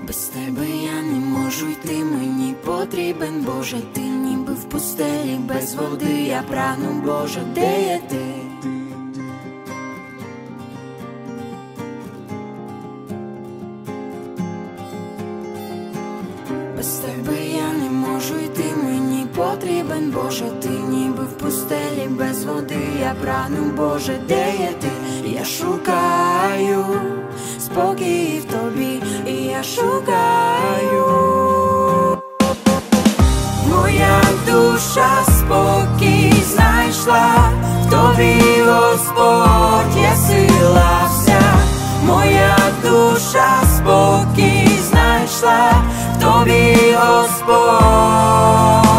Без тебе я не можу йти, мені потрібен, Боже, ти ніби в пустелі, без води я прагну, Боже, де є ти? Без тебе я не можу йти, мені потрібен, Боже, ти ніби в пустелі, без води я прагну, Боже, де є ти? Я шукаю спокій в тобі, і я шукаю. Моя душа спокій знайшла, в тобі, Господь, є сила вся. Моя душа спокій знайшла, в тобі, Господь.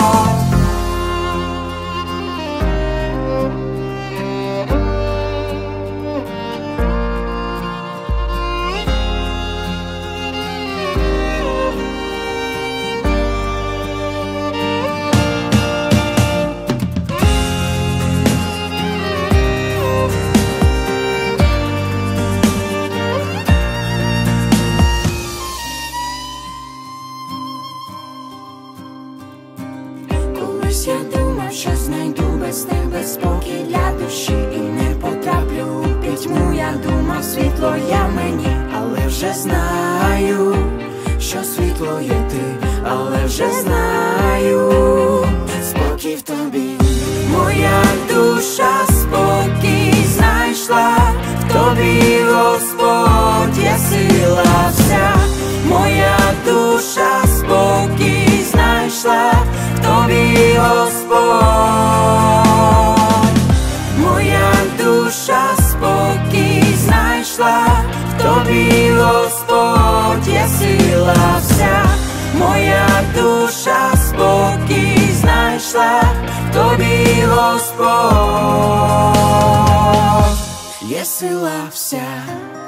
Я думав, що знайду без тебе спокій для душі і не потраплю у пітьму. Я думав, світло я мені, але вже знаю, що світло є ти, але вже знаю, спокій в тобі. Моя душа спокій знайшла, в тобі, Господь, є сила вся. Моя душа спокій знайшла, в тобі, Господь. Моя душа спокій знайшла, в тобі, Господь, є сила вся. Моя душа спокій знайшла, в тобі, Господь, є сила вся.